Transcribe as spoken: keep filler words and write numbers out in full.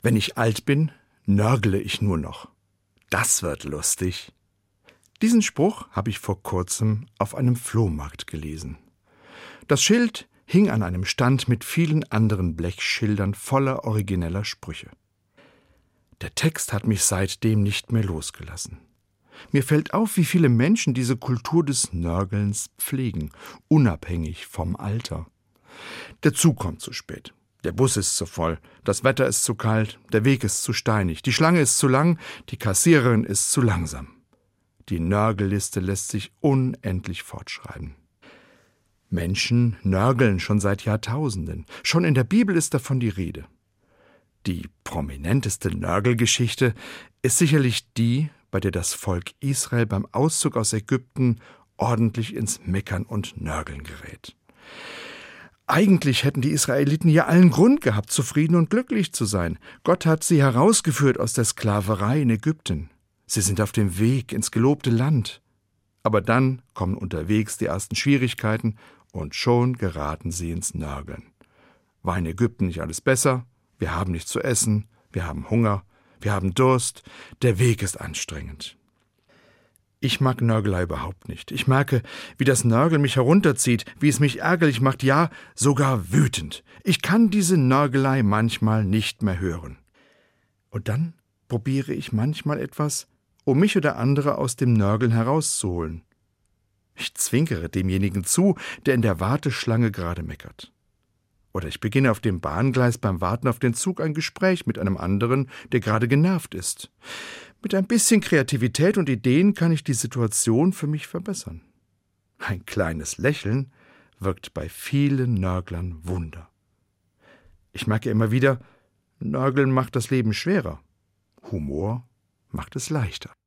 Wenn ich alt bin, nörgle ich nur noch. Das wird lustig. Diesen Spruch habe ich vor kurzem auf einem Flohmarkt gelesen. Das Schild hing an einem Stand mit vielen anderen Blechschildern voller origineller Sprüche. Der Text hat mich seitdem nicht mehr losgelassen. Mir fällt auf, wie viele Menschen diese Kultur des Nörgelns pflegen, unabhängig vom Alter. Der Zug kommt zu spät, der Bus ist zu voll, das Wetter ist zu kalt, der Weg ist zu steinig, die Schlange ist zu lang, die Kassiererin ist zu langsam. Die Nörgelliste lässt sich unendlich fortschreiben. Menschen nörgeln schon seit Jahrtausenden. Schon in der Bibel ist davon die Rede. Die prominenteste Nörgelgeschichte ist sicherlich die, bei der das Volk Israel beim Auszug aus Ägypten ordentlich ins Meckern und Nörgeln gerät. Eigentlich hätten die Israeliten ja allen Grund gehabt, zufrieden und glücklich zu sein. Gott hat sie herausgeführt aus der Sklaverei in Ägypten. Sie sind auf dem Weg ins gelobte Land. Aber dann kommen unterwegs die ersten Schwierigkeiten und schon geraten sie ins Nörgeln. War in Ägypten nicht alles besser? Wir haben nichts zu essen, wir haben Hunger, wir haben Durst, der Weg ist anstrengend. Ich mag Nörgelei überhaupt nicht. Ich merke, wie das Nörgeln mich herunterzieht, wie es mich ärgerlich macht, ja, sogar wütend. Ich kann diese Nörgelei manchmal nicht mehr hören. Und dann probiere ich manchmal etwas, um mich oder andere aus dem Nörgeln herauszuholen. Ich zwinkere demjenigen zu, der in der Warteschlange gerade meckert. Oder ich beginne auf dem Bahngleis beim Warten auf den Zug ein Gespräch mit einem anderen, der gerade genervt ist. Mit ein bisschen Kreativität und Ideen kann ich die Situation für mich verbessern. Ein kleines Lächeln wirkt bei vielen Nörglern Wunder. Ich merke immer wieder, Nörgeln macht das Leben schwerer. Humor macht es leichter.